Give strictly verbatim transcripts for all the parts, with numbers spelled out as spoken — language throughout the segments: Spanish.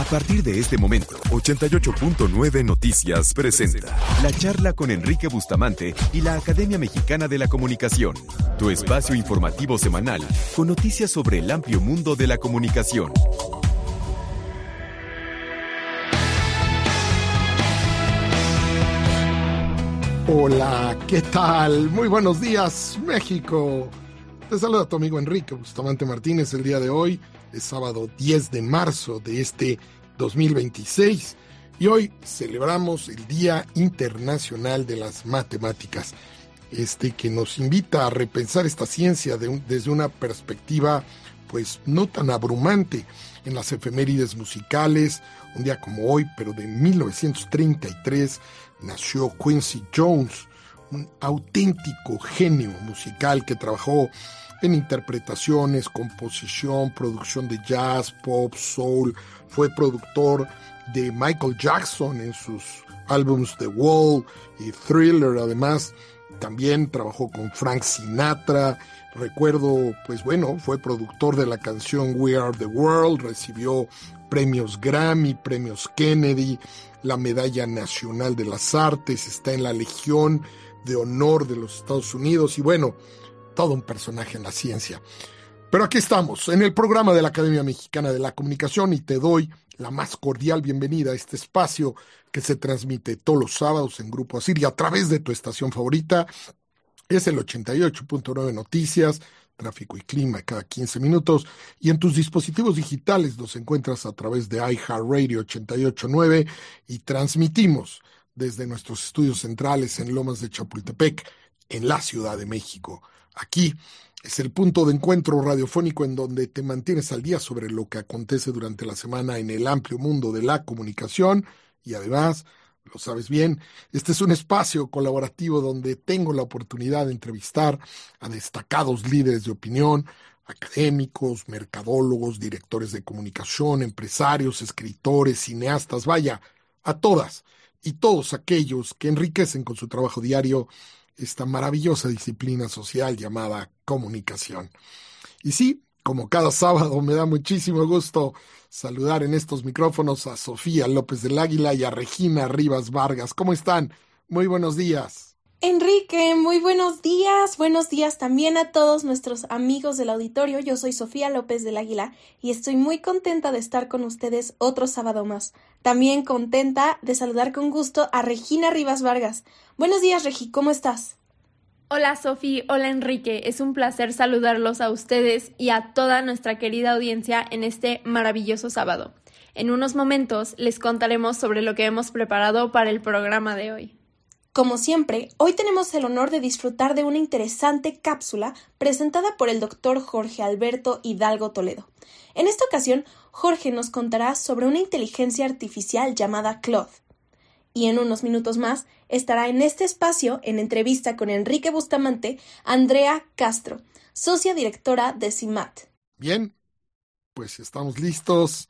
A partir de este momento, ochenta y ocho punto nueve Noticias presenta la charla con Enrique Bustamante y la Academia Mexicana de la Comunicación, tu espacio informativo semanal con noticias sobre el amplio mundo de la comunicación. Hola, ¿qué tal? Muy buenos días, México. Te saluda tu amigo Enrique Bustamante Martínez el día de hoy. Es sábado diez de marzo de este dos mil veintiséis y hoy celebramos el Día Internacional de las Matemáticas, este que nos invita a repensar esta ciencia de un, desde una perspectiva pues no tan abrumante. En las efemérides musicales, un día como hoy, pero de mil novecientos treinta y tres, nació Quincy Jones, un auténtico genio musical que trabajó en interpretaciones, composición, producción de jazz, pop, soul. Fue productor de Michael Jackson en sus álbumes The Wall y Thriller. Además, también trabajó con Frank Sinatra. Recuerdo, pues bueno, fue productor de la canción We Are the World. Recibió premios Grammy, premios Kennedy, la Medalla Nacional de las Artes. Está en la Legión de Honor de los Estados Unidos. Y bueno, todo un personaje en la ciencia. Pero aquí estamos, en el programa de la Academia Mexicana de la Comunicación, y te doy la más cordial bienvenida a este espacio que se transmite todos los sábados en Grupo Asir y a través de tu estación favorita. Es el ochenta y ocho punto nueve Noticias, tráfico y clima cada quince minutos, y en tus dispositivos digitales nos encuentras a través de iHeartRadio ochenta y ocho punto nueve y transmitimos desde nuestros estudios centrales en Lomas de Chapultepec, en la Ciudad de México. Aquí es el punto de encuentro radiofónico en donde te mantienes al día sobre lo que acontece durante la semana en el amplio mundo de la comunicación y además, lo sabes bien, este es un espacio colaborativo donde tengo la oportunidad de entrevistar a destacados líderes de opinión, académicos, mercadólogos, directores de comunicación, empresarios, escritores, cineastas, vaya, a todas y todos aquellos que enriquecen con su trabajo diario esta maravillosa disciplina social llamada comunicación. Y sí, como cada sábado, me da muchísimo gusto saludar en estos micrófonos a Sofía López del Águila y a Regina Rivas Vargas. ¿Cómo están? Muy buenos días. Enrique, muy buenos días. Buenos días también a todos nuestros amigos del auditorio. Yo soy Sofía López del Águila y estoy muy contenta de estar con ustedes otro sábado más. También contenta de saludar con gusto a Regina Rivas Vargas. Buenos días, Regi, ¿cómo estás? Hola, Sofi. Hola, Enrique. Es un placer saludarlos a ustedes y a toda nuestra querida audiencia en este maravilloso sábado. En unos momentos les contaremos sobre lo que hemos preparado para el programa de hoy. Como siempre, hoy tenemos el honor de disfrutar de una interesante cápsula presentada por el doctor Jorge Alberto Hidalgo Toledo. En esta ocasión, Jorge nos contará sobre una inteligencia artificial llamada Claude. Y en unos minutos más estará en este espacio, en entrevista con Enrique Bustamante, Andrea Castro, socia directora de CIMAT. Bien, pues estamos listos.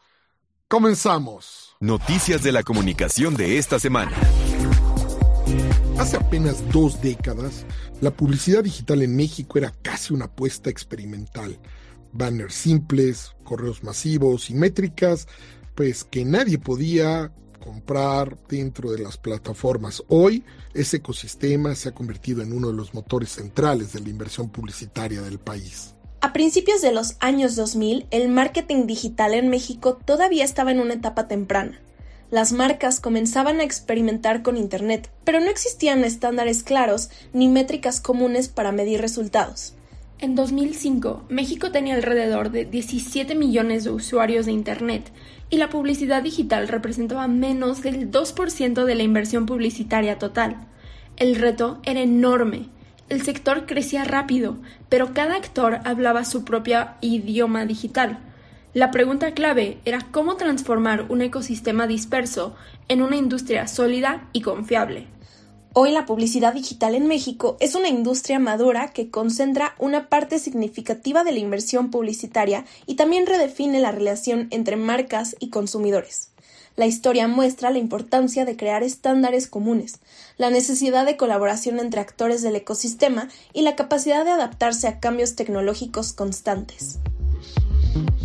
Comenzamos. Noticias de la comunicación de esta semana. Hace apenas dos décadas, la publicidad digital en México era casi una apuesta experimental. Banners simples, correos masivos y métricas, pues que nadie podía comprar dentro de las plataformas. Hoy, ese ecosistema se ha convertido en uno de los motores centrales de la inversión publicitaria del país. A principios de los años dos mil, el marketing digital en México todavía estaba en una etapa temprana. Las marcas comenzaban a experimentar con Internet, pero no existían estándares claros ni métricas comunes para medir resultados. En dos mil cinco, México tenía alrededor de diecisiete millones de usuarios de Internet y la publicidad digital representaba menos del dos por ciento de la inversión publicitaria total. El reto era enorme. El sector crecía rápido, pero cada actor hablaba su propio idioma digital. La pregunta clave era cómo transformar un ecosistema disperso en una industria sólida y confiable. Hoy la publicidad digital en México es una industria madura que concentra una parte significativa de la inversión publicitaria y también redefine la relación entre marcas y consumidores. La historia muestra la importancia de crear estándares comunes, la necesidad de colaboración entre actores del ecosistema y la capacidad de adaptarse a cambios tecnológicos constantes.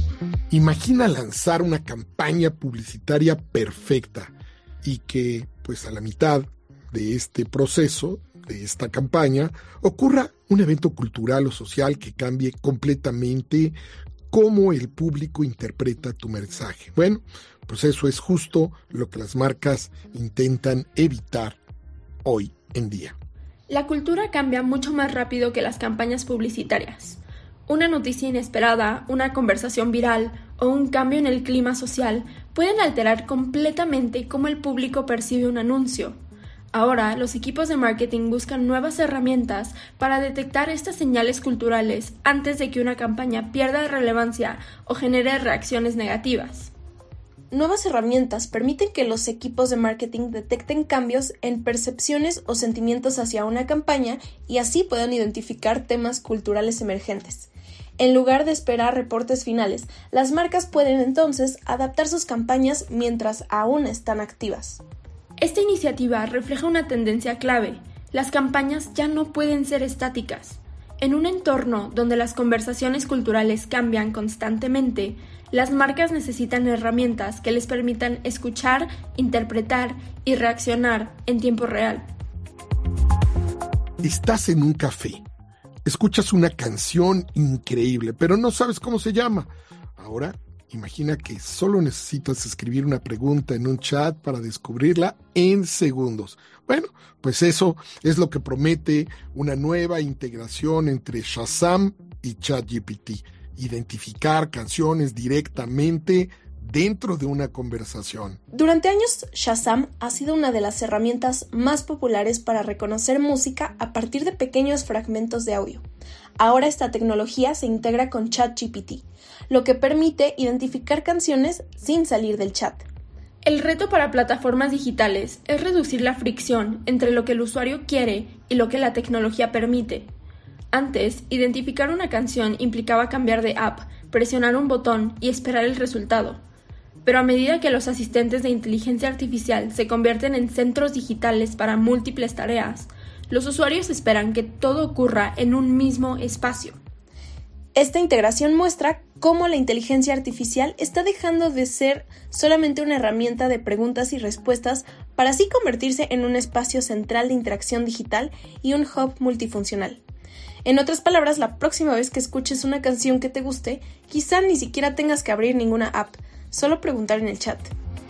Imagina lanzar una campaña publicitaria perfecta y que, pues a la mitad de este proceso, de esta campaña, ocurra un evento cultural o social que cambie completamente cómo el público interpreta tu mensaje. Bueno, pues eso es justo lo que las marcas intentan evitar hoy en día. La cultura cambia mucho más rápido que las campañas publicitarias. Una noticia inesperada, una conversación viral o un cambio en el clima social pueden alterar completamente cómo el público percibe un anuncio. Ahora, los equipos de marketing buscan nuevas herramientas para detectar estas señales culturales antes de que una campaña pierda relevancia o genere reacciones negativas. Nuevas herramientas permiten que los equipos de marketing detecten cambios en percepciones o sentimientos hacia una campaña y así puedan identificar temas culturales emergentes. En lugar de esperar reportes finales, las marcas pueden entonces adaptar sus campañas mientras aún están activas. Esta iniciativa refleja una tendencia clave. Las campañas ya no pueden ser estáticas. En un entorno donde las conversaciones culturales cambian constantemente, las marcas necesitan herramientas que les permitan escuchar, interpretar y reaccionar en tiempo real. Estás en un café, escuchas una canción increíble, pero no sabes cómo se llama. Ahora, imagina que solo necesitas escribir una pregunta en un chat para descubrirla en segundos. Bueno, pues eso es lo que promete una nueva integración entre Shazam y ChatGPT. Identificar canciones directamente dentro de una conversación. Durante años, Shazam ha sido una de las herramientas más populares para reconocer música a partir de pequeños fragmentos de audio. Ahora esta tecnología se integra con ChatGPT, lo que permite identificar canciones sin salir del chat. El reto para plataformas digitales es reducir la fricción entre lo que el usuario quiere y lo que la tecnología permite. Antes, identificar una canción implicaba cambiar de app, presionar un botón y esperar el resultado. Pero a medida que los asistentes de inteligencia artificial se convierten en centros digitales para múltiples tareas, los usuarios esperan que todo ocurra en un mismo espacio. Esta integración muestra cómo la inteligencia artificial está dejando de ser solamente una herramienta de preguntas y respuestas para así convertirse en un espacio central de interacción digital y un hub multifuncional. En otras palabras, la próxima vez que escuches una canción que te guste, quizá ni siquiera tengas que abrir ninguna app, solo preguntar en el chat.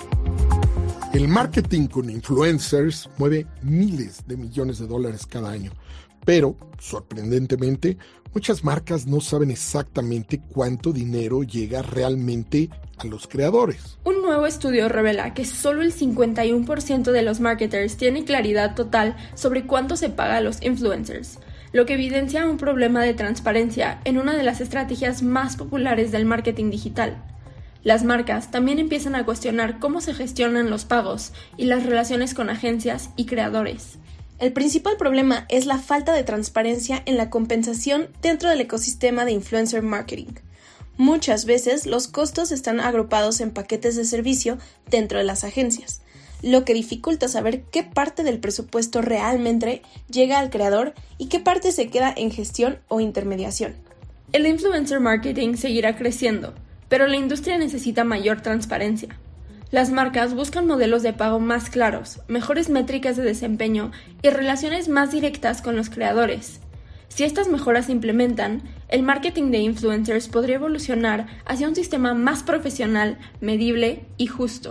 El marketing con influencers mueve miles de millones de dólares cada año, pero, sorprendentemente, muchas marcas no saben exactamente cuánto dinero llega realmente a los creadores. Un nuevo estudio revela que solo el cincuenta y uno por ciento de los marketers tiene claridad total sobre cuánto se paga a los influencers, lo que evidencia un problema de transparencia en una de las estrategias más populares del marketing digital. Las marcas también empiezan a cuestionar cómo se gestionan los pagos y las relaciones con agencias y creadores. El principal problema es la falta de transparencia en la compensación dentro del ecosistema de influencer marketing. Muchas veces los costos están agrupados en paquetes de servicio dentro de las agencias, lo que dificulta saber qué parte del presupuesto realmente llega al creador y qué parte se queda en gestión o intermediación. El influencer marketing seguirá creciendo, pero la industria necesita mayor transparencia. Las marcas buscan modelos de pago más claros, mejores métricas de desempeño y relaciones más directas con los creadores. Si estas mejoras se implementan, el marketing de influencers podría evolucionar hacia un sistema más profesional, medible y justo.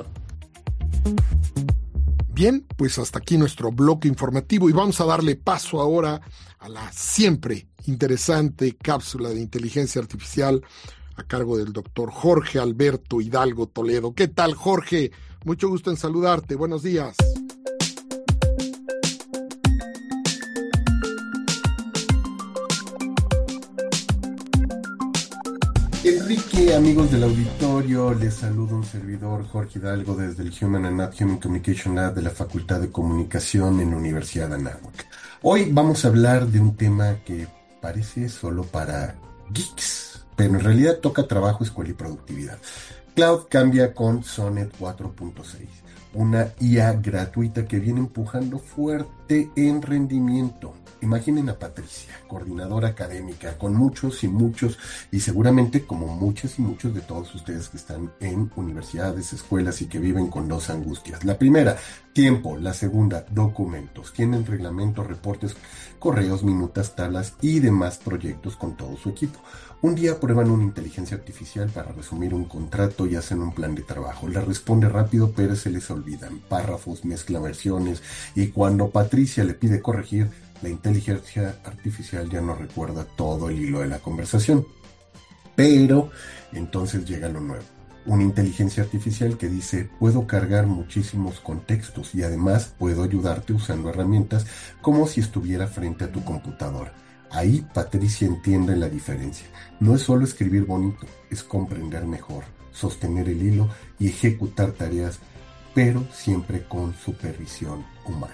Bien, pues hasta aquí nuestro bloque informativo y vamos a darle paso ahora a la siempre interesante cápsula de inteligencia artificial a cargo del doctor Jorge Alberto Hidalgo Toledo. ¿Qué tal, Jorge? Mucho gusto en saludarte. Buenos días. Enrique, amigos del auditorio, les saluda un servidor, Jorge Hidalgo, desde el Human and Not Human Communication Lab de la Facultad de Comunicación en la Universidad de Anáhuac. Hoy vamos a hablar de un tema que parece solo para geeks, pero en realidad toca trabajo, escuela y productividad. Cloud cambia con Sonnet cuatro punto seis, una I A gratuita que viene empujando fuerte ayudarte en rendimiento. Imaginen a Patricia, coordinadora académica, con muchos y muchos, y seguramente como muchos y muchos de todos ustedes que están en universidades, escuelas y que viven con dos angustias. La primera, tiempo. La segunda, documentos. Tienen reglamentos, reportes, correos, minutas, tablas y demás proyectos con todo su equipo. Un día prueban una inteligencia artificial para resumir un contrato y hacen un plan de trabajo. Les responde rápido, pero se les olvidan párrafos, mezcla versiones, y cuando Patricia le pide corregir, la inteligencia artificial ya no recuerda todo el hilo de la conversación. Pero entonces llega lo nuevo. Una inteligencia artificial que dice, puedo cargar muchísimos contextos y además puedo ayudarte usando herramientas como si estuviera frente a tu computadora. Ahí Patricia entiende la diferencia. No es solo escribir bonito, es comprender mejor, sostener el hilo y ejecutar tareas, pero siempre con supervisión humana.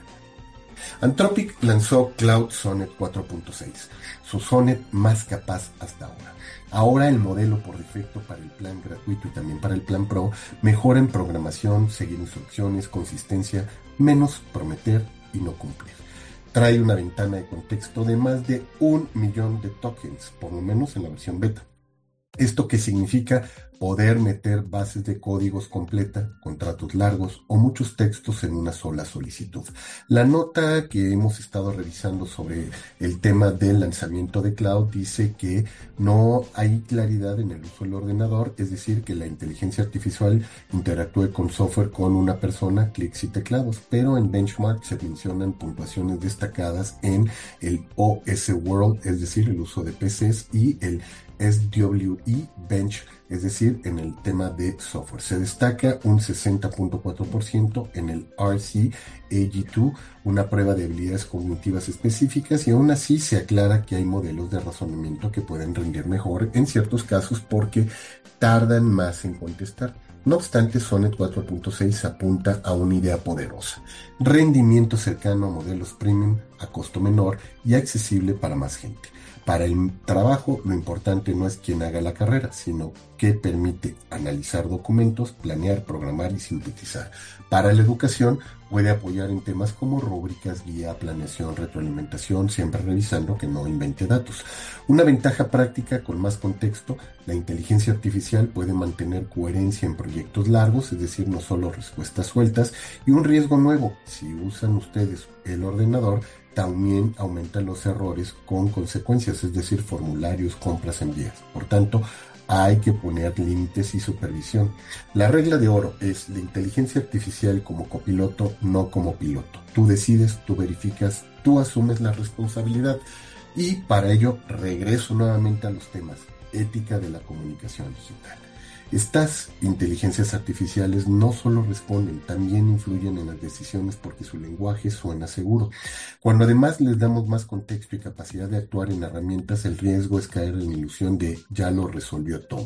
Anthropic lanzó Claude Sonnet cuatro punto seis, su Sonnet más capaz hasta ahora. Ahora el modelo por defecto para el plan gratuito y también para el plan Pro mejora en programación, seguir instrucciones, consistencia, menos prometer y no cumplir. Trae una ventana de contexto de más de un millón de tokens, por lo menos en la versión beta. ¿Esto qué significa? Poder meter bases de códigos completa, contratos largos o muchos textos en una sola solicitud. La nota que hemos estado revisando sobre el tema del lanzamiento de Cloud dice que no hay claridad en el uso del ordenador, es decir, que la inteligencia artificial interactúe con software con una persona, clics y teclados, pero en benchmark se mencionan puntuaciones destacadas en el O S World, es decir, el uso de P Cs, y el S W E Bench, es decir, en el tema de software. Se destaca un sesenta punto cuatro por ciento en el R C A G dos, una prueba de habilidades cognitivas específicas, y aún así se aclara que hay modelos de razonamiento que pueden rendir mejor en ciertos casos porque tardan más en contestar. No obstante, Sonnet cuatro punto seis apunta a una idea poderosa: rendimiento cercano a modelos premium a costo menor y accesible para más gente. Para el trabajo, lo importante no es quién haga la carrera, sino que permite analizar documentos, planear, programar y sintetizar. Para la educación, puede apoyar en temas como rúbricas, guía, planeación, retroalimentación, siempre revisando que no invente datos. Una ventaja práctica con más contexto: la inteligencia artificial puede mantener coherencia en proyectos largos, es decir, no solo respuestas sueltas. Y un riesgo nuevo: si usan ustedes el ordenador, también aumentan los errores con consecuencias, es decir, formularios, compras, envíos. Por tanto, hay que poner límites y supervisión. La regla de oro es la inteligencia artificial como copiloto, no como piloto. Tú decides, tú verificas, tú asumes la responsabilidad. Y para ello regreso nuevamente a los temas: ética de la comunicación digital. Estas inteligencias artificiales no solo responden, también influyen en las decisiones porque su lenguaje suena seguro. Cuando además les damos más contexto y capacidad de actuar en herramientas, el riesgo es caer en la ilusión de ya lo resolvió todo.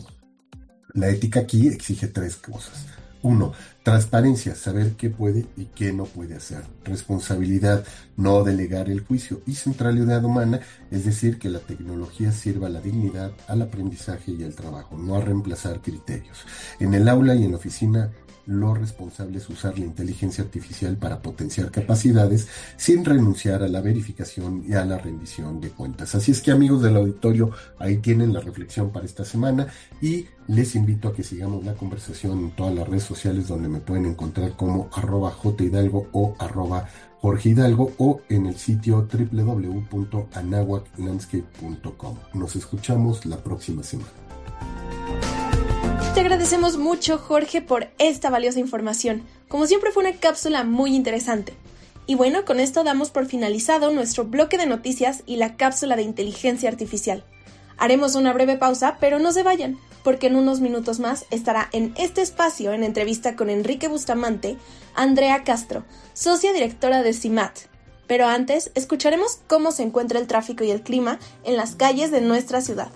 La ética aquí exige tres cosas. Uno, transparencia, saber qué puede y qué no puede hacer. Responsabilidad, no delegar el juicio. Y centralidad humana, es decir, que la tecnología sirva a la dignidad, al aprendizaje y al trabajo, no a reemplazar criterios. En el aula y en la oficina, lo responsable es usar la inteligencia artificial para potenciar capacidades sin renunciar a la verificación y a la rendición de cuentas. Así es que, amigos del auditorio, ahí tienen la reflexión para esta semana, y les invito a que sigamos la conversación en todas las redes sociales, donde me pueden encontrar como arroba jhidalgo o arroba Jorge Hidalgo, o en el sitio doble u doble u doble u punto anahuac landscape punto com. Nos escuchamos la próxima semana. Te agradecemos mucho, Jorge, por esta valiosa información. Como siempre, fue una cápsula muy interesante. Y bueno, con esto damos por finalizado nuestro bloque de noticias y la cápsula de inteligencia artificial. Haremos una breve pausa, pero no se vayan, porque en unos minutos más estará en este espacio, en entrevista con Enrique Bustamante, Andrea Castro, socia directora de CIMAT. Pero antes, escucharemos cómo se encuentra el tráfico y el clima en las calles de nuestra ciudad.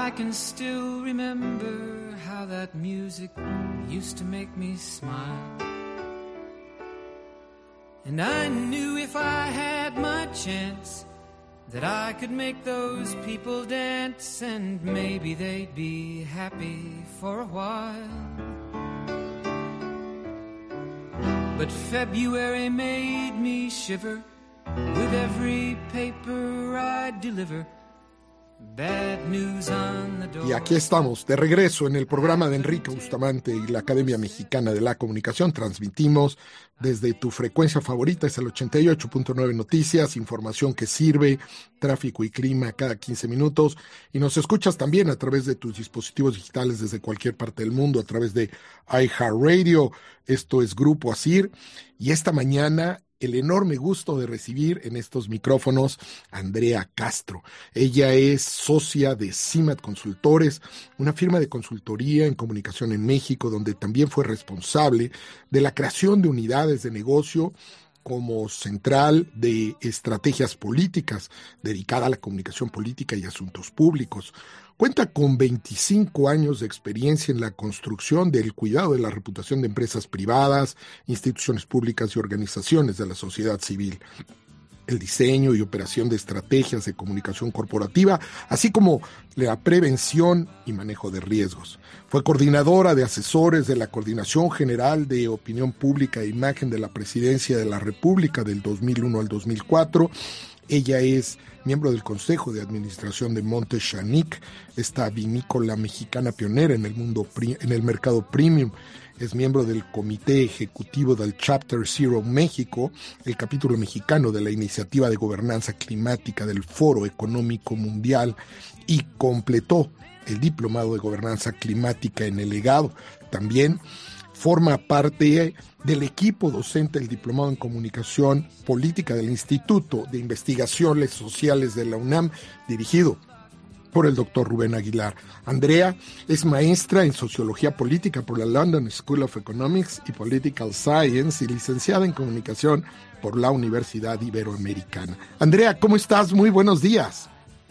I can still remember how that music used to make me smile. And I knew if I had my chance that I could make those people dance, and maybe they'd be happy for a while. But February made me shiver with every paper I deliver. Bad news on the door. Y aquí estamos, de regreso en el programa de Enrique Bustamante y la Academia Mexicana de la Comunicación. Transmitimos desde tu frecuencia favorita, es el ochenta y ocho punto nueve Noticias, información que sirve, tráfico y clima cada quince minutos. Y nos escuchas también a través de tus dispositivos digitales desde cualquier parte del mundo, a través de iHeartRadio. Esto es Grupo Asir. Y esta mañana, el enorme gusto de recibir en estos micrófonos a Andrea Castro. Ella es socia de CIMAT Consultores, una firma de consultoría en comunicación en México, donde también fue responsable de la creación de unidades de negocio como central de estrategias políticas dedicada a la comunicación política y asuntos públicos. Cuenta con veinticinco años de experiencia en la construcción del cuidado de la reputación de empresas privadas, instituciones públicas y organizaciones de la sociedad civil, el diseño y operación de estrategias de comunicación corporativa, así como la prevención y manejo de riesgos. Fue coordinadora de asesores de la Coordinación General de Opinión Pública e Imagen de la Presidencia de la República del dos mil uno al dos mil cuatro. Ella es miembro del Consejo de Administración de Monte Chanic, esta vinícola mexicana pionera en el mundo en el mercado premium. Es miembro del Comité Ejecutivo del Chapter Zero México, el capítulo mexicano de la Iniciativa de Gobernanza Climática del Foro Económico Mundial, y completó el Diplomado de Gobernanza Climática en el Legado. También forma parte del equipo docente del Diplomado en Comunicación Política del Instituto de Investigaciones Sociales de la UNAM, dirigido por el doctor Rubén Aguilar. Andrea es maestra en Sociología Política por la London School of Economics y Political Science y licenciada en Comunicación por la Universidad Iberoamericana. Andrea, ¿cómo estás? Muy buenos días.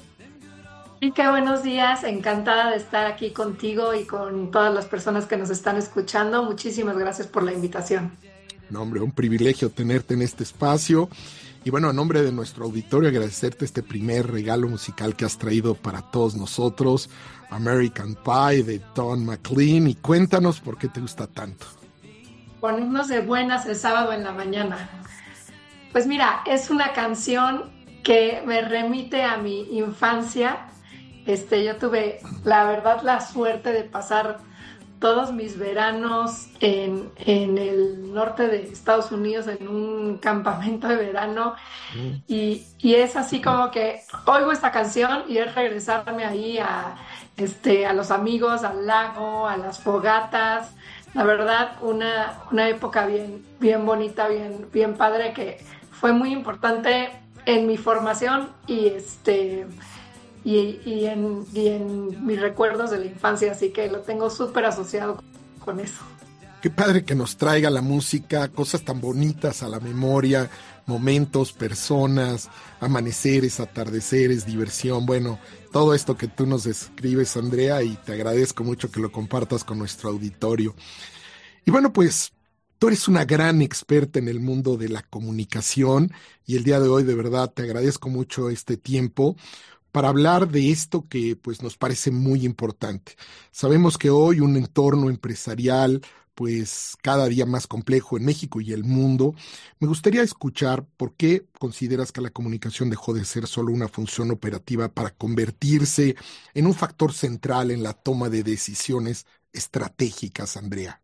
Y qué buenos días, encantada de estar aquí contigo y con todas las personas que nos están escuchando. Muchísimas gracias por la invitación. No, hombre, un privilegio tenerte en este espacio. Y bueno, a nombre de nuestro auditorio, agradecerte este primer regalo musical que has traído para todos nosotros, American Pie de Don McLean. Y cuéntanos por qué te gusta tanto. Ponernos de buenas el sábado en la mañana. Pues mira, es una canción que me remite a mi infancia. Este, yo tuve, la verdad, la suerte de pasar todos mis veranos en, en el norte de Estados Unidos en un campamento de verano mm. y, y es así como que oigo esta canción y es regresarme ahí a, este, a los amigos, al lago, a las fogatas. La verdad, una, una época bien, bien bonita, bien, bien padre, que fue muy importante en mi formación y este... Y, y, en, y en mis recuerdos de la infancia, así que lo tengo súper asociado con eso. Qué padre que nos traiga la música, cosas tan bonitas a la memoria, momentos, personas, amaneceres, atardeceres, diversión, bueno, todo esto que tú nos describes, Andrea, y te agradezco mucho que lo compartas con nuestro auditorio. Y bueno, pues tú eres una gran experta en el mundo de la comunicación y el día de hoy de verdad te agradezco mucho este tiempo para hablar de esto que pues nos parece muy importante. Sabemos que hoy un entorno empresarial pues cada día más complejo en México y el mundo. Me gustaría escuchar por qué consideras que la comunicación dejó de ser solo una función operativa para convertirse en un factor central en la toma de decisiones estratégicas, Andrea.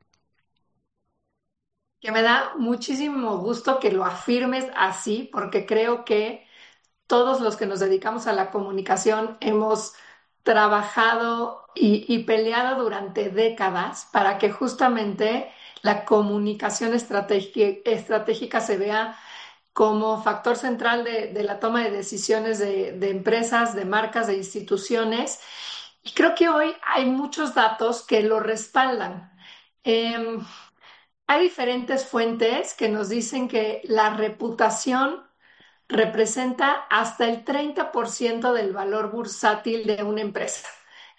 Que me da muchísimo gusto que lo afirmes así, porque creo que todos los que nos dedicamos a la comunicación hemos trabajado y, y peleado durante décadas para que justamente la comunicación estratégica, estratégica se vea como factor central de, de la toma de decisiones de, de empresas, de marcas, de instituciones. Y creo que hoy hay muchos datos que lo respaldan. Eh, hay diferentes fuentes que nos dicen que la reputación representa hasta el treinta por ciento del valor bursátil de una empresa.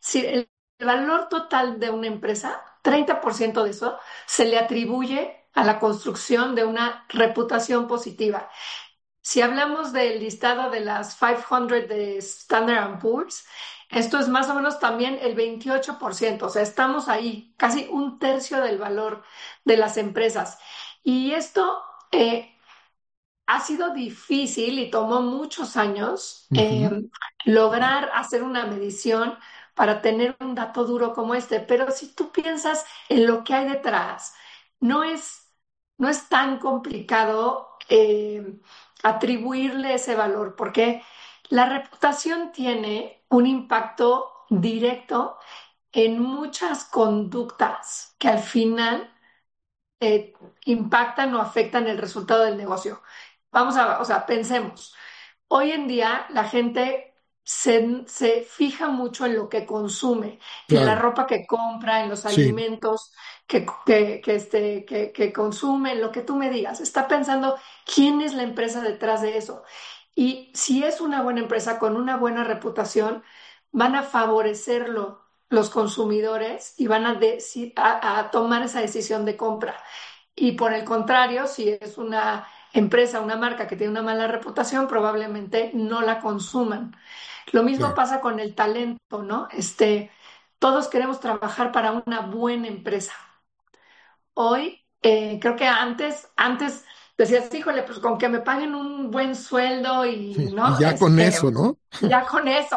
si el valor total de una empresa, treinta por ciento de eso se le atribuye a la construcción de una reputación positiva. Si hablamos del listado de las quinientas de Standard and Poor's, esto es más o menos también el veintiocho por ciento, o sea, estamos ahí, casi un tercio del valor de las empresas. Y esto eh, ha sido difícil y tomó muchos años uh-huh. eh, lograr hacer una medición para tener un dato duro como este, pero si tú piensas en lo que hay detrás, no es, no es tan complicado eh, atribuirle ese valor, porque la reputación tiene un impacto directo en muchas conductas que al final eh, impactan o afectan el resultado del negocio. Vamos a, o sea, pensemos, hoy en día la gente se, se fija mucho en lo que consume, claro. en la ropa que compra, en los sí. alimentos que, que, que, este, que, que consume, lo que tú me digas. Está pensando quién es la empresa detrás de eso. Y si es una buena empresa con una buena reputación, van a favorecerlo los consumidores y van a, deci- a, a tomar esa decisión de compra. Y por el contrario, si es una empresa, una marca que tiene una mala reputación, probablemente no la consuman. Lo mismo sí. pasa con el talento, ¿no? Este, todos queremos trabajar para una buena empresa. Hoy, eh, creo que antes, antes decías, híjole, pues con que me paguen un buen sueldo y, sí, ¿no? Y ya este, con eso, ¿no? Ya con eso.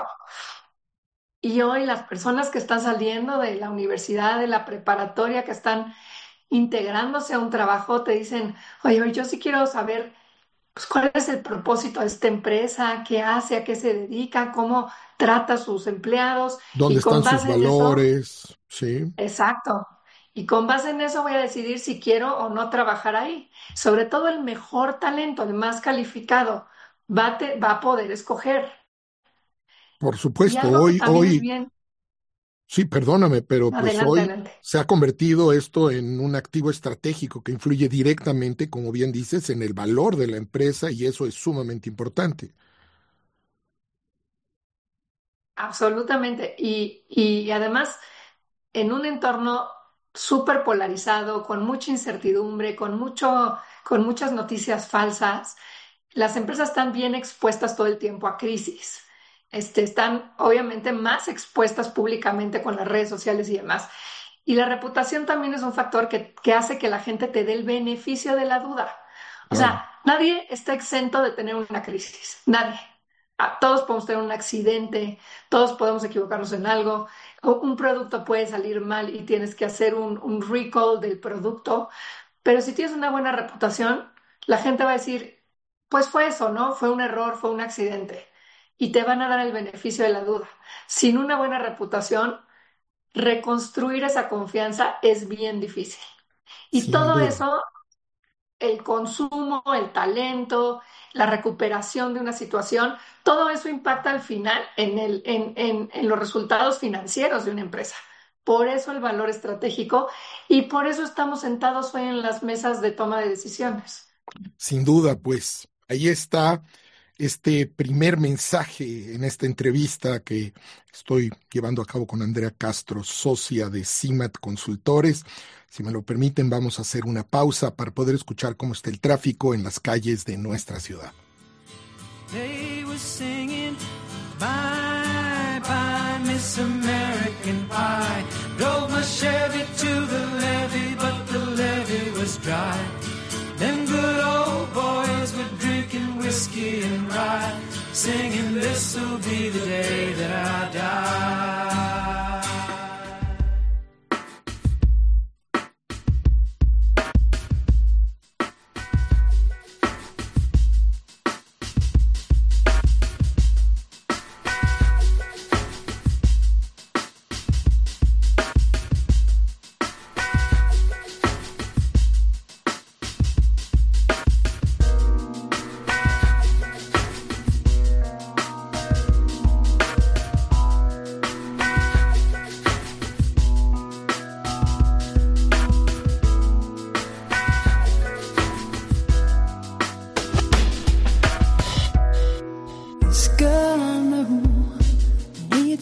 Y hoy las personas que están saliendo de la universidad, de la preparatoria, que están integrándose a un trabajo, te dicen, oye, yo sí quiero saber pues, cuál es el propósito de esta empresa, qué hace, a qué se dedica, cómo trata a sus empleados. ¿Dónde y con están sus valores? Eso, sí. Exacto. Y con base en eso voy a decidir si quiero o no trabajar ahí. Sobre todo el mejor talento, el más calificado, va a, te, va a poder escoger. Por supuesto, hoy, hoy, bien... sí, perdóname, pero adelante, pues hoy adelante. se ha convertido esto en un activo estratégico que influye directamente, como bien dices, en el valor de la empresa y eso es sumamente importante. Absolutamente. Y, y además, en un entorno súper polarizado, con mucha incertidumbre, con, mucho, con muchas noticias falsas, las empresas están bien expuestas todo el tiempo a crisis. Este, están obviamente más expuestas públicamente con las redes sociales y demás. Y la reputación también es un factor que, que hace que la gente te dé el beneficio de la duda. O claro. sea, nadie está exento de tener una crisis, nadie. Todos podemos tener un accidente, todos podemos equivocarnos en algo, un producto puede salir mal y tienes que hacer un, un recall del producto, pero si tienes una buena reputación, la gente va a decir, pues fue eso, ¿no? Fue un error, fue un accidente, y te van a dar el beneficio de la duda. Sin una buena reputación, reconstruir esa confianza es bien difícil. Y Sin todo duda. eso, el consumo, el talento, la recuperación de una situación, todo eso impacta al final en, el, en, en, en los resultados financieros de una empresa. Por eso el valor estratégico y por eso estamos sentados hoy en las mesas de toma de decisiones. Sin duda, pues ahí está este primer mensaje en esta entrevista que estoy llevando a cabo con Andrea Castro, socia de CIMAT Consultores. Si me lo permiten, vamos a hacer una pausa para poder escuchar cómo está el tráfico en las calles de nuestra ciudad. They were singing, bye, bye, Miss American Pie. Drove my Chevy to the levee, but the levee was dry. Them good old boys were drinking whiskey and rye, singing, this'll be the day that I die.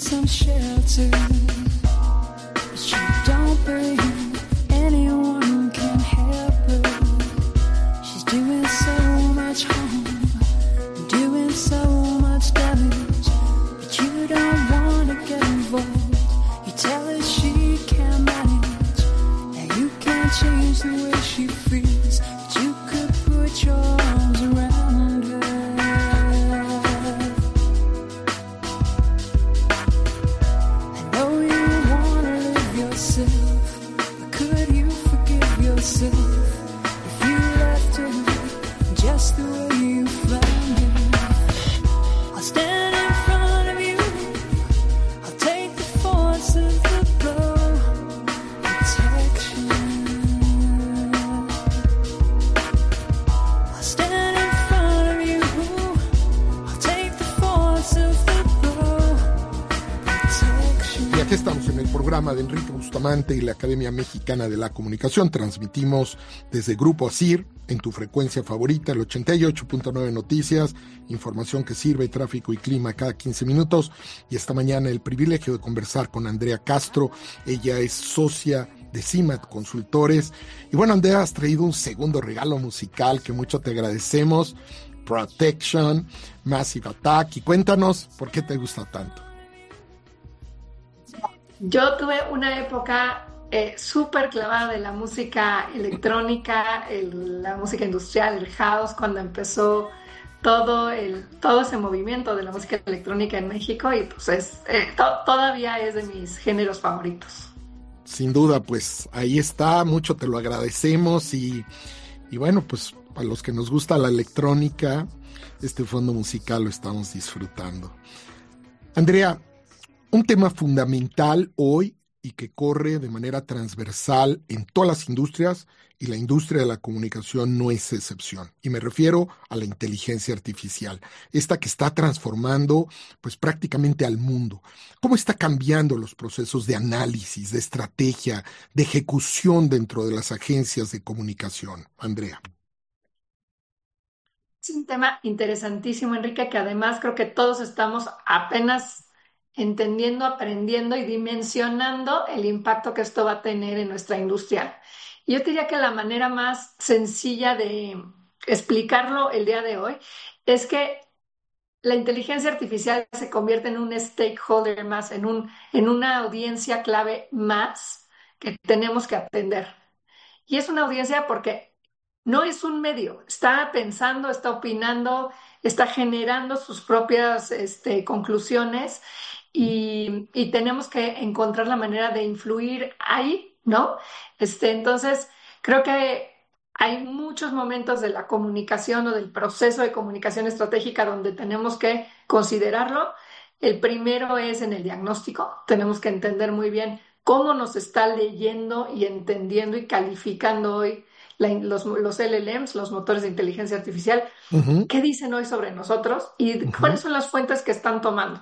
some shelter, but she don't believe anyone can help her. She's doing so much harm, doing so much damage, but you don't want to get involved. You tell her she can't manage, that you can't change the way she feels, but you could put your arms around her. I know you want to live yourself, but could you forgive yourself if you left her just the way you found her? I'll stand in front of you, I'll take the force of the blow, protection. I'll stand in front of you, I'll take the force of the blow, protection. Y aquí estamos en el programa de Enrique Bustamante y la Academia Mexicana de la Comunicación. Transmitimos desde Grupo ASIR en tu frecuencia favorita, el ochenta y ocho punto nueve Noticias, información que sirve, tráfico y clima cada quince minutos. Y esta mañana el privilegio de conversar con Andrea Castro. Ella es socia de CIMAT Consultores. Y bueno, Andrea, has traído un segundo regalo musical que mucho te agradecemos. Protection, Massive Attack. Y cuéntanos por qué te gusta tanto. Yo tuve una época eh, súper clavada de la música electrónica, el- la música industrial, el house, cuando empezó todo, el, todo ese movimiento de la música electrónica en México, y pues es, eh, to- todavía es de mis géneros favoritos. Sin duda, pues ahí está, mucho te lo agradecemos y, y bueno, pues para los que nos gusta la electrónica, este fondo musical lo estamos disfrutando. Andrea, un tema fundamental hoy y que corre de manera transversal en todas las industrias, y la industria de la comunicación no es excepción. Y me refiero a la inteligencia artificial, esta que está transformando pues prácticamente al mundo. ¿Cómo está cambiando los procesos de análisis, de estrategia, de ejecución dentro de las agencias de comunicación, Andrea? Es un tema interesantísimo, Enrique, que además creo que todos estamos apenas entendiendo, aprendiendo y dimensionando el impacto que esto va a tener en nuestra industria. Yo te diría que la manera más sencilla de explicarlo el día de hoy es que la inteligencia artificial se convierte en un stakeholder más, en un, en una audiencia clave más que tenemos que atender. Y es una audiencia porque no es un medio, está pensando, está opinando, está generando sus propias este, conclusiones, y, y tenemos que encontrar la manera de influir ahí, ¿no? Este, entonces, creo que hay muchos momentos de la comunicación o del proceso de comunicación estratégica donde tenemos que considerarlo. El primero es en el diagnóstico. Tenemos que entender muy bien cómo nos está leyendo y entendiendo y calificando hoy la- los, los L L Ms, los motores de inteligencia artificial. Ujú, ¿Qué dicen hoy sobre nosotros y ujú. cuáles son las fuentes que están tomando?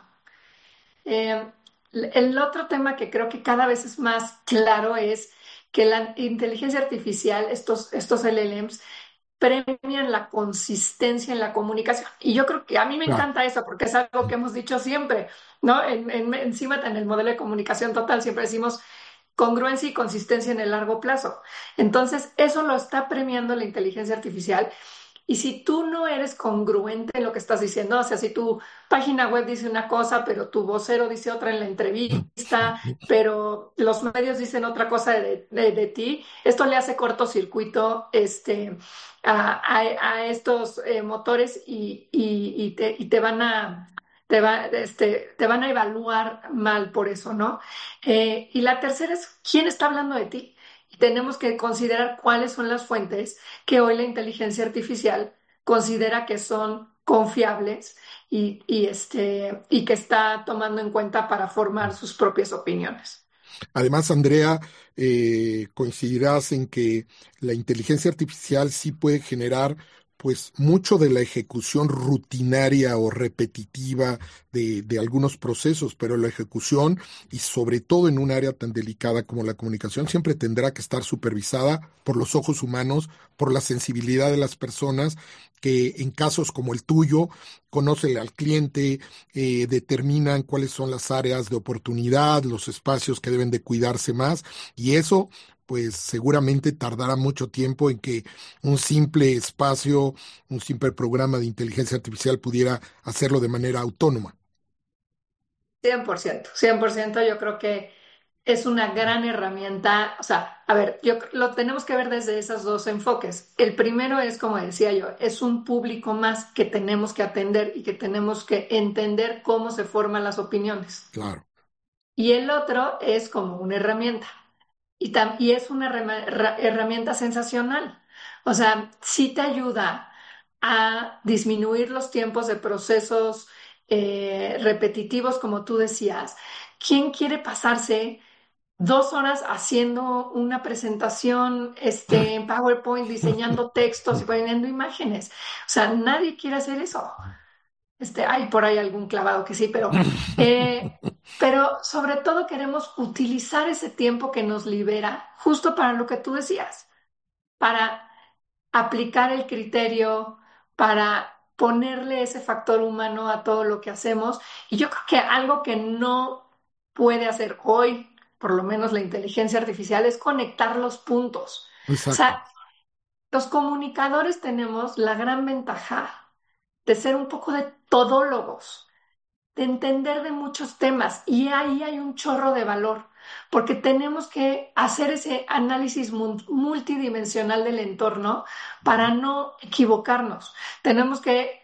Eh, el otro tema que creo que cada vez es más claro es que la inteligencia artificial, estos, estos L L Ms, premian la consistencia en la comunicación. Y yo creo que a mí me Claro. encanta eso porque es algo que hemos dicho siempre, ¿no? En, en, encima en el modelo de comunicación total siempre decimos congruencia y consistencia en el largo plazo. Entonces, eso lo está premiando la inteligencia artificial. Y si tú no eres congruente en lo que estás diciendo, o sea, si tu página web dice una cosa, pero tu vocero dice otra en la entrevista, pero los medios dicen otra cosa de, de, de ti, esto le hace cortocircuito este, a, a, a estos eh, motores y, y, y, te, y te van a... Te, va, este, te van a evaluar mal por eso, ¿no? Eh, y la tercera es, ¿quién está hablando de ti? Y tenemos que considerar cuáles son las fuentes que hoy la inteligencia artificial considera que son confiables y, y, este, y que está tomando en cuenta para formar sus propias opiniones. Además, Andrea, eh, coincidirás en que la inteligencia artificial sí puede generar pues mucho de la ejecución rutinaria o repetitiva de, de algunos procesos, pero la ejecución, y sobre todo en un área tan delicada como la comunicación, siempre tendrá que estar supervisada por los ojos humanos, por la sensibilidad de las personas que en casos como el tuyo conocen al cliente, eh, determinan cuáles son las áreas de oportunidad, los espacios que deben de cuidarse más, y eso pues seguramente tardará mucho tiempo en que un simple espacio, un simple programa de inteligencia artificial pudiera hacerlo de manera autónoma. cien por ciento, cien por ciento yo creo que es una gran herramienta. O sea, a ver, yo lo tenemos que ver desde esos dos enfoques. El primero es, como decía yo, es un público más que tenemos que atender y que tenemos que entender cómo se forman las opiniones. Claro. Y el otro es como una herramienta. Y, tam- y es una rema- ra- herramienta sensacional. O sea, sí te ayuda a disminuir los tiempos de procesos eh, repetitivos, como tú decías. ¿Quién quiere pasarse dos horas haciendo una presentación este, en PowerPoint, diseñando textos y poniendo imágenes? O sea, nadie quiere hacer eso. Este, hay por ahí algún clavado que sí, pero, eh, pero sobre todo queremos utilizar ese tiempo que nos libera justo para lo que tú decías, para aplicar el criterio, para ponerle ese factor humano a todo lo que hacemos. Y yo creo que algo que no puede hacer hoy, por lo menos la inteligencia artificial, es conectar los puntos. O Exacto. sea, los comunicadores tenemos la gran ventaja de ser un poco de todólogos, de entender de muchos temas, y ahí hay un chorro de valor, porque tenemos que hacer ese análisis mun- multidimensional del entorno para no equivocarnos. Tenemos que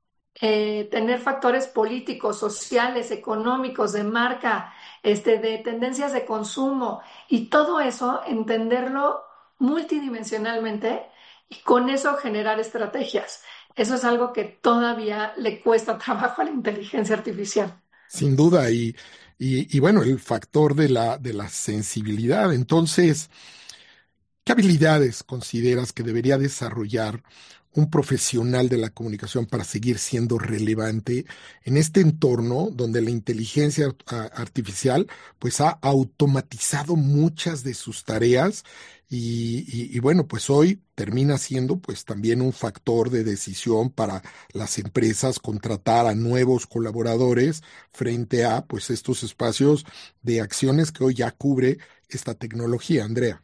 eh, tener factores políticos, sociales, económicos, de marca, este, de tendencias de consumo, y todo eso entenderlo multidimensionalmente y con eso generar estrategias. Eso es algo que todavía le cuesta trabajo a la inteligencia artificial. Sin duda, y, y, y bueno, el factor de la, de la sensibilidad. Entonces, ¿qué habilidades consideras que debería desarrollar un profesional de la comunicación para seguir siendo relevante en este entorno donde la inteligencia art- a- artificial pues ha automatizado muchas de sus tareas y, y- y bueno, pues hoy termina siendo pues también un factor de decisión para las empresas contratar a nuevos colaboradores frente a pues estos espacios de acciones que hoy ya cubre esta tecnología, Andrea?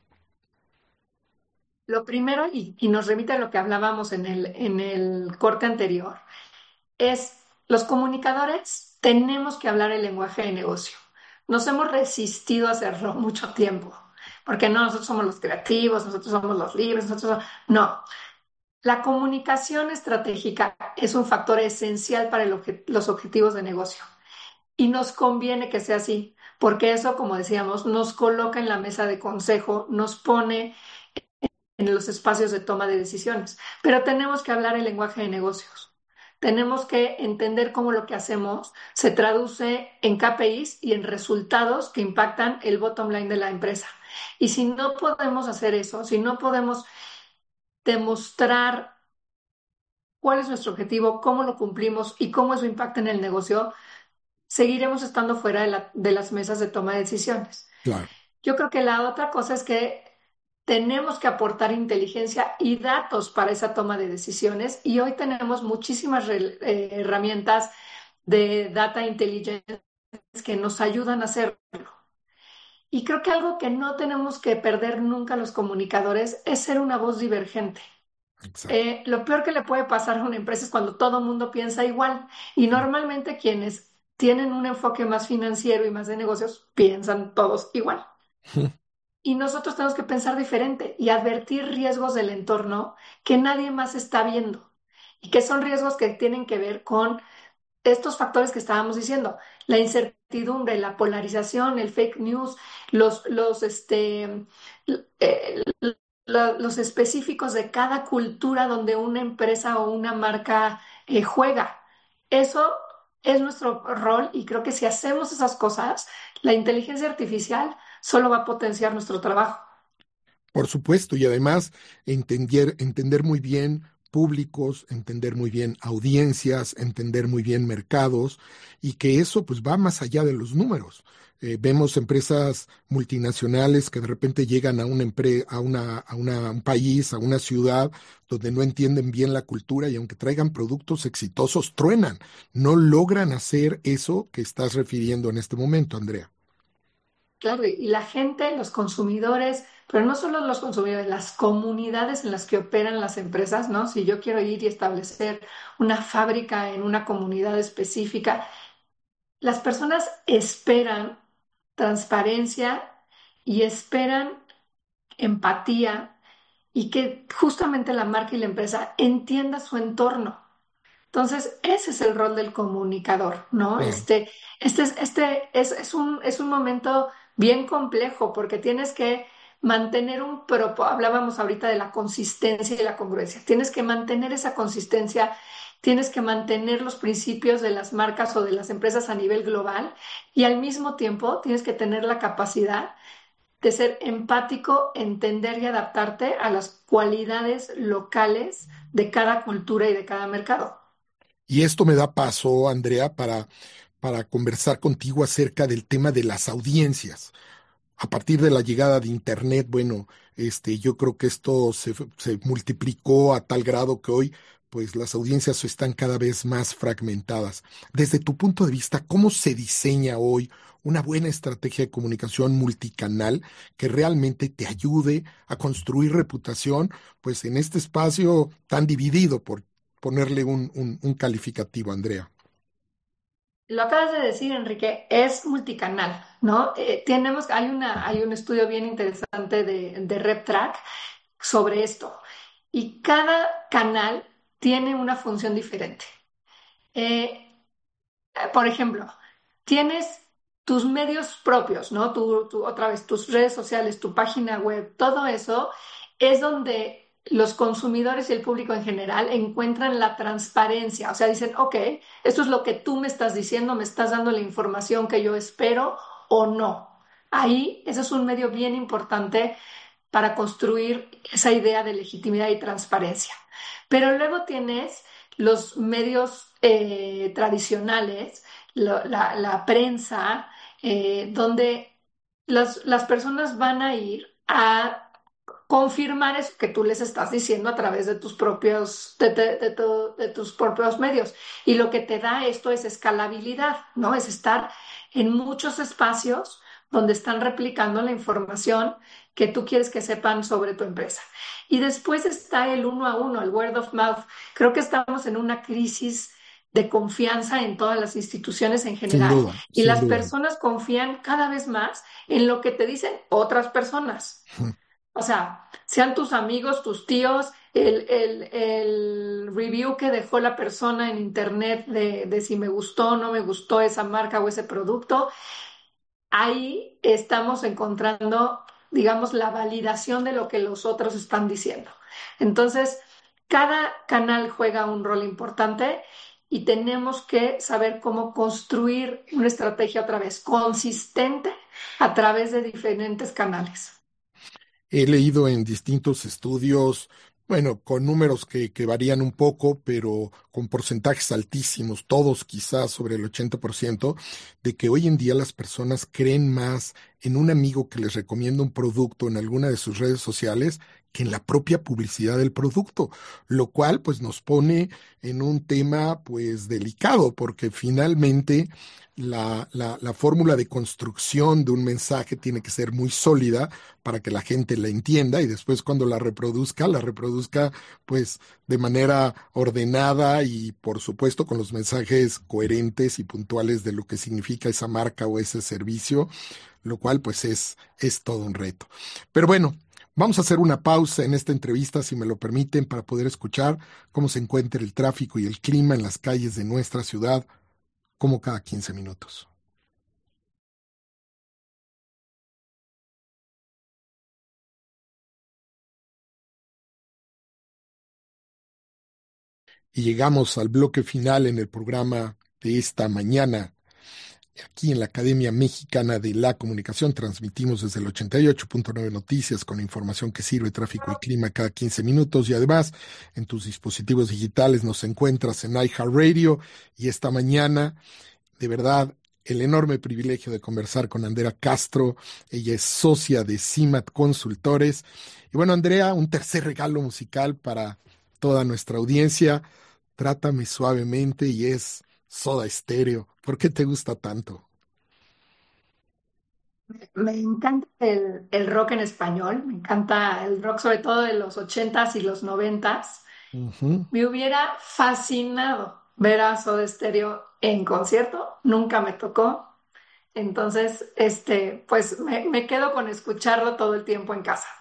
Lo primero, y, y nos remite a lo que hablábamos en el, en el corte anterior, es los comunicadores tenemos que hablar el lenguaje de negocio. Nos hemos resistido a hacerlo mucho tiempo, porque no, nosotros somos los creativos, nosotros somos los libres, nosotros somos... No, la comunicación estratégica es un factor esencial para el obje- los objetivos de negocio, y nos conviene que sea así, porque eso, como decíamos, nos coloca en la mesa de consejo, nos pone en los espacios de toma de decisiones. Pero tenemos que hablar el lenguaje de negocios. Tenemos que entender cómo lo que hacemos se traduce en K P Is y en resultados que impactan el bottom line de la empresa. Y si no podemos hacer eso, si no podemos demostrar cuál es nuestro objetivo, cómo lo cumplimos y cómo eso impacta en el negocio, seguiremos estando fuera de, la- de las mesas de toma de decisiones. Claro. Yo creo que la otra cosa es que tenemos que aportar inteligencia y datos para esa toma de decisiones, y hoy tenemos muchísimas re- eh, herramientas de data intelligence que nos ayudan a hacerlo. Y creo que algo que no tenemos que perder nunca los comunicadores es ser una voz divergente. Exacto. Eh, lo peor que le puede pasar a una empresa es cuando todo el mundo piensa igual, y normalmente quienes tienen un enfoque más financiero y más de negocios piensan todos igual. Y nosotros tenemos que pensar diferente y advertir riesgos del entorno que nadie más está viendo, y que son riesgos que tienen que ver con estos factores que estábamos diciendo: la incertidumbre, la polarización, el fake news, los, los, este, eh, lo- los específicos de cada cultura donde una empresa o una marca eh, juega. Eso es nuestro rol, y creo que si hacemos esas cosas, la inteligencia artificial solo va a potenciar nuestro trabajo. Por supuesto, y además entender, entender muy bien públicos, entender muy bien audiencias, entender muy bien mercados y que eso pues va más allá de los números. Eh, vemos empresas multinacionales que de repente llegan a una empre- a una, a una- un país, a una ciudad donde no entienden bien la cultura y aunque traigan productos exitosos, truenan. No logran hacer eso que estás refiriendo en este momento, Andrea. Claro, y la gente, los consumidores, pero no solo los consumidores, las comunidades en las que operan las empresas, ¿no? Si yo quiero ir y establecer una fábrica en una comunidad específica, las personas esperan transparencia y esperan empatía y que justamente la marca y la empresa entienda su entorno. Entonces, ese es el rol del comunicador, ¿no? Claro. Este, este, es, este es, es un, es un momento bien complejo porque tienes que mantener un propósito. Hablábamos ahorita de la consistencia y la congruencia. Tienes que mantener esa consistencia, tienes que mantener los principios de las marcas o de las empresas a nivel global y al mismo tiempo tienes que tener la capacidad de ser empático, entender y adaptarte a las cualidades locales de cada cultura y de cada mercado. Y esto me da paso, Andrea, para, para conversar contigo acerca del tema de las audiencias. A partir de la llegada de Internet, bueno, este, yo creo que esto se, se multiplicó a tal grado que hoy, pues las audiencias están cada vez más fragmentadas. Desde tu punto de vista, ¿cómo se diseña hoy una buena estrategia de comunicación multicanal que realmente te ayude a construir reputación, pues en este espacio tan dividido, por ponerle un, un, un calificativo, Andrea? Lo acabas de decir, Enrique, es multicanal, ¿no? Eh, tenemos, hay una, hay un estudio bien interesante de, de RepTrack sobre esto y cada canal tiene una función diferente. Eh, por ejemplo, tienes tus medios propios, ¿no? Tu, tu- otra vez, tus redes sociales, tu página web, todo eso es donde los consumidores y el público en general encuentran la transparencia. O sea, dicen, ok, esto es lo que tú me estás diciendo, me estás dando la información que yo espero o no. Ahí, ese es un medio bien importante para construir esa idea de legitimidad y transparencia. Pero luego tienes los medios eh, tradicionales, lo- la, la prensa, eh, donde las, las personas van a ir a confirmar eso que tú les estás diciendo a través de tus propios, de, de- de tu- de tus propios medios. Y lo que te da esto es escalabilidad, ¿no? Es estar en muchos espacios donde están replicando la información que tú quieres que sepan sobre tu empresa. Y después está el uno a uno, el word of mouth. Creo que estamos en una crisis de confianza en todas las instituciones en Sin general duda, y sin las duda. personas confían cada vez más en lo que te dicen otras personas. O sea, sean tus amigos, tus tíos, el, el- el review que dejó la persona en internet de, de si me gustó o no me gustó esa marca o ese producto, ahí estamos encontrando, digamos, la validación de lo que los otros están diciendo. Entonces, cada canal juega un rol importante y tenemos que saber cómo construir una estrategia otra vez consistente a través de diferentes canales. He leído en distintos estudios, bueno, con números que, que varían un poco, pero con porcentajes altísimos, todos quizás sobre el ochenta por ciento, de que hoy en día las personas creen más en un amigo que les recomienda un producto en alguna de sus redes sociales que en la propia publicidad del producto, lo cual pues nos pone en un tema pues delicado, porque finalmente la, la, la fórmula de construcción de un mensaje tiene que ser muy sólida para que la gente la entienda y después cuando la reproduzca, la reproduzca pues de manera ordenada y por supuesto con los mensajes coherentes y puntuales de lo que significa esa marca o ese servicio, lo cual pues es, es todo un reto. Pero bueno, vamos a hacer una pausa en esta entrevista, si me lo permiten, para poder escuchar cómo se encuentra el tráfico y el clima en las calles de nuestra ciudad, como cada quince minutos. Y llegamos al bloque final en el programa de esta mañana, Aquí en la Academia Mexicana de la Comunicación transmitimos desde el ochenta y ocho punto nueve Noticias con información que sirve, tráfico y clima cada quince minutos, y además en tus dispositivos digitales nos encuentras en iHeartRadio. Y esta mañana, de verdad, el enorme privilegio de conversar con Andrea Castro. Ella es socia de CIMAT Consultores. Y bueno, Andrea, un tercer regalo musical para toda nuestra audiencia. Trátame suavemente, y es Soda Stereo. ¿Por qué te gusta tanto? Me encanta el, el rock en español, me encanta el rock sobre todo de los ochentas y los noventas. Ujú. Me hubiera fascinado ver a Soda Stereo en concierto, nunca me tocó. Entonces, este, pues me, me quedo con escucharlo todo el tiempo en casa.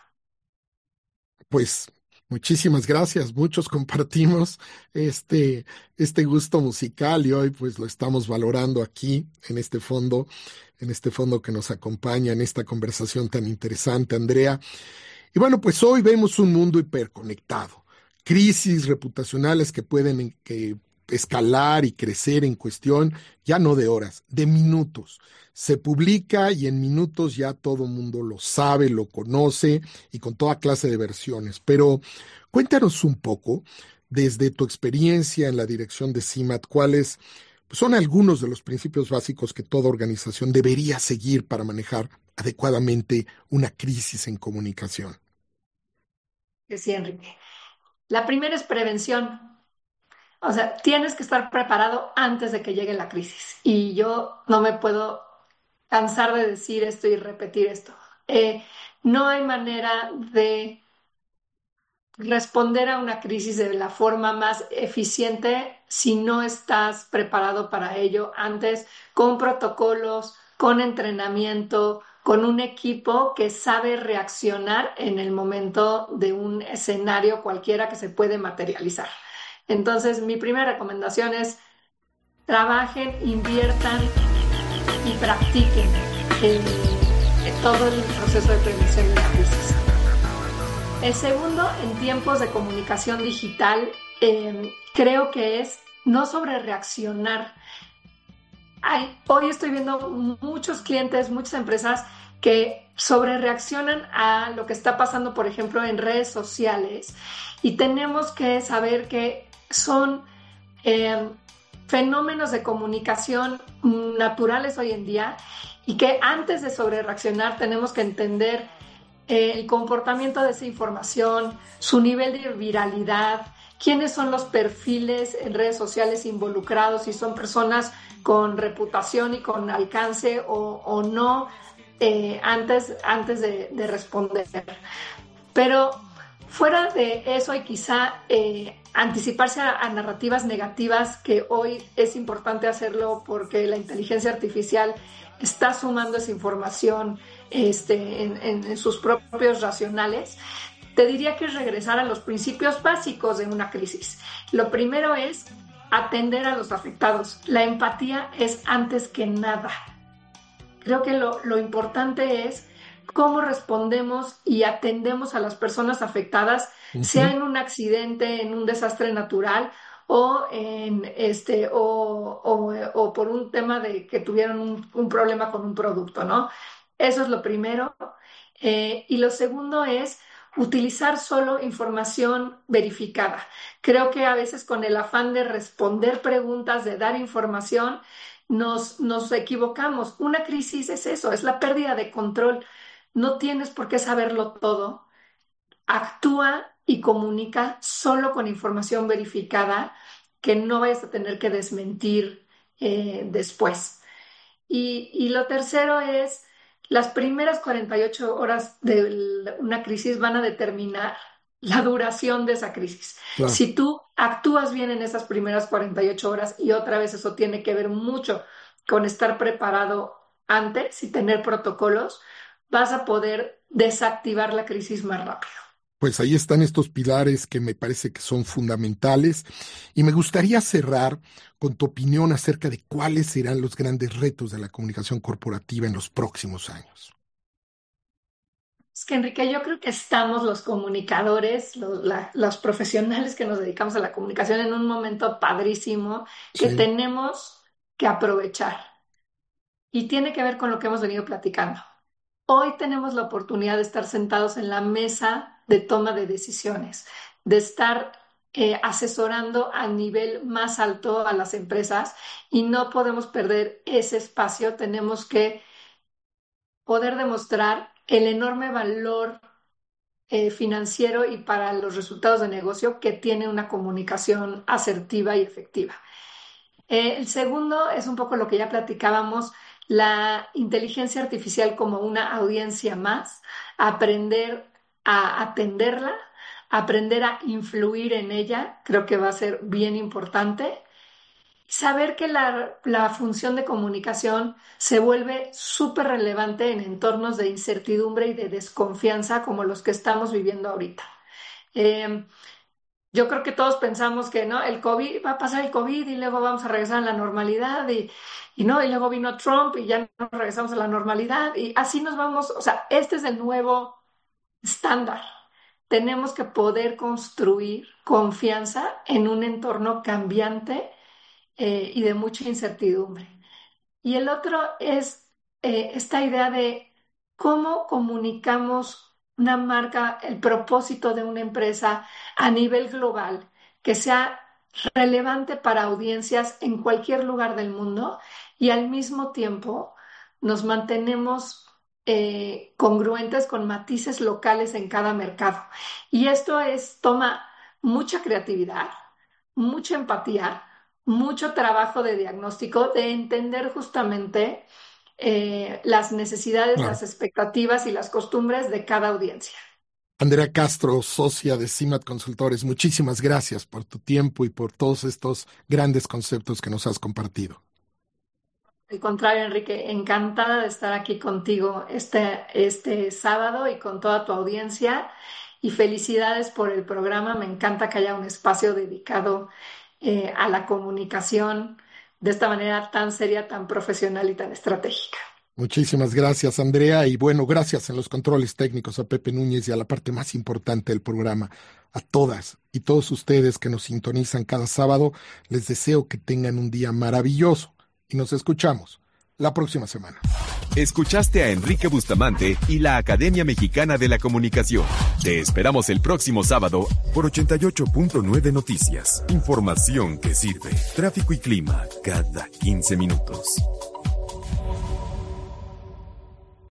Pues muchísimas gracias. Muchos compartimos este, este gusto musical, y hoy pues lo estamos valorando aquí en este fondo, en este fondo que nos acompaña en esta conversación tan interesante, Andrea. Y bueno, pues hoy vemos un mundo hiperconectado, crisis reputacionales que pueden eh, que escalar y crecer en cuestión ya no de horas, de minutos. Se publica y en minutos ya todo el mundo lo sabe, lo conoce, y con toda clase de versiones. Pero cuéntanos un poco, desde tu experiencia en la dirección de CIMAT, cuáles pues, son algunos de los principios básicos que toda organización debería seguir para manejar adecuadamente una crisis en comunicación. Que sí, Enrique. La primera es prevención. O sea, tienes que estar preparado antes de que llegue la crisis. Y yo no me puedo cansar de decir esto y repetir esto. Eh, no hay manera de responder a una crisis de la forma más eficiente si no estás preparado para ello antes, con protocolos, con entrenamiento, con un equipo que sabe reaccionar en el momento de un escenario cualquiera que se puede materializar. Entonces, mi primera recomendación es trabajen, inviertan y practiquen en, en todo el proceso de prevención de la crisis. El segundo, en tiempos de comunicación digital, eh, creo que es no sobrereaccionar. Hay, hoy estoy viendo muchos clientes, muchas empresas que sobrereaccionan a lo que está pasando, por ejemplo, en redes sociales, y tenemos que saber que son eh, fenómenos de comunicación naturales hoy en día, y que antes de sobrereaccionar tenemos que entender eh, el comportamiento de esa información, su nivel de viralidad, quiénes son los perfiles en redes sociales involucrados, si son personas con reputación y con alcance o, o no, eh, antes, antes de, de responder. Pero fuera de eso, y quizá eh, anticiparse a, a narrativas negativas, que hoy es importante hacerlo porque la inteligencia artificial está sumando esa información este, en, en, en sus propios racionales. Te diría que es regresar a los principios básicos de una crisis. Lo primero es atender a los afectados. La empatía es antes que nada. Creo que lo, lo importante es cómo respondemos y atendemos a las personas afectadas, uh-huh. sea en un accidente, en un desastre natural, o, en este, o, o, o por un tema de que tuvieron un, un problema con un producto, ¿no? Eso es lo primero. Eh, y lo segundo es utilizar solo información verificada. Creo que a veces con el afán de responder preguntas, de dar información, nos, nos equivocamos. Una crisis es eso, es la pérdida de control. No tienes por qué saberlo todo. Actúa y comunica solo con información verificada, que no vayas a tener que desmentir eh, después. Y, y lo tercero es, las primeras cuarenta y ocho horas de una crisis van a determinar la duración de esa crisis. Claro. Si tú actúas bien en esas primeras cuarenta y ocho horas, y otra vez eso tiene que ver mucho con estar preparado antes y tener protocolos, vas a poder desactivar la crisis más rápido. Pues ahí están estos pilares que me parece que son fundamentales, y me gustaría cerrar con tu opinión acerca de cuáles serán los grandes retos de la comunicación corporativa en los próximos años. Es que, Enrique, yo creo que estamos los comunicadores, los, la, los profesionales que nos dedicamos a la comunicación, en un momento padrísimo que sí. tenemos que aprovechar. y tiene que ver con lo que hemos venido platicando. Hoy tenemos la oportunidad de estar sentados en la mesa de toma de decisiones, de estar eh, asesorando a nivel más alto a las empresas y no podemos perder ese espacio. Tenemos que poder demostrar el enorme valor eh, financiero y para los resultados de negocio que tiene una comunicación asertiva y efectiva. Eh, el segundo es un poco lo que ya platicábamos, la inteligencia artificial como una audiencia más, aprender a atenderla, aprender a influir en ella, creo que va a ser bien importante. Saber que la, la función de comunicación se vuelve súper relevante en entornos de incertidumbre y de desconfianza como los que estamos viviendo ahorita. Eh, Yo creo que todos pensamos que no, el COVID, va a pasar el COVID y luego vamos a regresar a la normalidad y, y no, y luego vino Trump y ya no regresamos a la normalidad y así nos vamos. O sea, este es el nuevo estándar. Tenemos que poder construir confianza en un entorno cambiante eh, y de mucha incertidumbre. Y el otro es eh, esta idea de cómo comunicamos una marca, el propósito de una empresa a nivel global, que sea relevante para audiencias en cualquier lugar del mundo y al mismo tiempo nos mantenemos eh, congruentes con matices locales en cada mercado. Y esto es, toma mucha creatividad, mucha empatía, mucho trabajo de diagnóstico, de entender justamente Eh, las necesidades, Claro. las expectativas y las costumbres de cada audiencia. Andrea Castro, socia de CIMAT Consultores, muchísimas gracias por tu tiempo y por todos estos grandes conceptos que nos has compartido. Al contrario, Enrique, encantada de estar aquí contigo este, este sábado y con toda tu audiencia. Y felicidades por el programa. Me encanta que haya un espacio dedicado eh, a la comunicación de esta manera tan seria, tan profesional y tan estratégica. Muchísimas gracias, Andrea, y bueno, gracias en los controles técnicos a Pepe Núñez y a la parte más importante del programa, a todas y todos ustedes que nos sintonizan cada sábado. Les deseo que tengan un día maravilloso y nos escuchamos la próxima semana. Escuchaste a Enrique Bustamante y la Academia Mexicana de la Comunicación. Te esperamos el próximo sábado por ochenta y ocho punto nueve Noticias. Información que sirve. Tráfico y clima cada quince minutos.